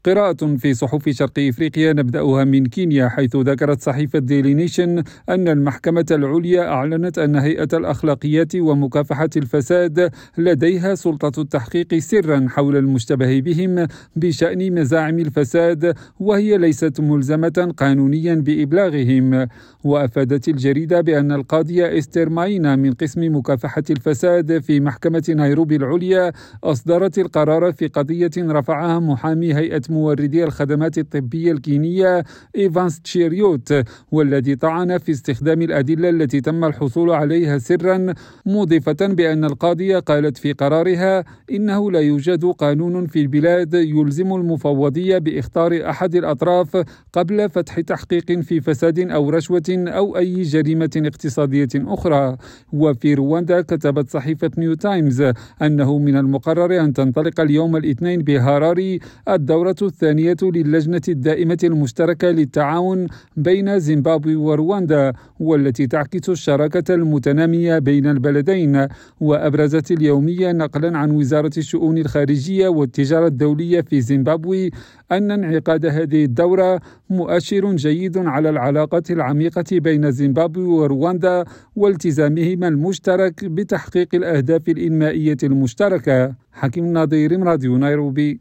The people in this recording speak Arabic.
قراءة في صحف شرق إفريقيا نبدأها من كينيا، حيث ذكرت صحيفة ديلي نيشن أن المحكمة العليا أعلنت أن هيئة الأخلاقيات ومكافحة الفساد لديها سلطة التحقيق سرا حول المشتبه بهم بشأن مزاعم الفساد، وهي ليست ملزمة قانونيا بإبلاغهم. وأفادت الجريدة بأن القاضية إستر ماينا من قسم مكافحة الفساد في محكمة نيروبي العليا أصدرت القرار في قضية رفعها محامي هيئة موردي الخدمات الطبية الكينية إيفانس تشيريوت، والذي طعن في استخدام الأدلة التي تم الحصول عليها سرا، مضيفة بأن القاضية قالت في قرارها إنه لا يوجد قانون في البلاد يلزم المفوضية بإخطار أحد الأطراف قبل فتح تحقيق في فساد أو رشوة أو أي جريمة اقتصادية أخرى. وفي رواندا كتبت صحيفة نيو تايمز أنه من المقرر أن تنطلق اليوم الاثنين بهاراري الدورة الثانية للجنة الدائمة المشتركة للتعاون بين زيمبابوي ورواندا، والتي تعكس الشراكة المتنامية بين البلدين. وأبرزت اليومية نقلا عن وزارة الشؤون الخارجية والتجارة الدولية في زيمبابوي أن انعقاد هذه الدورة مؤشر جيد على العلاقات العميقة بين زيمبابوي ورواندا والتزامهما المشترك بتحقيق الأهداف الإنمائية المشتركة. حكيم نظير، راديو نيروبي.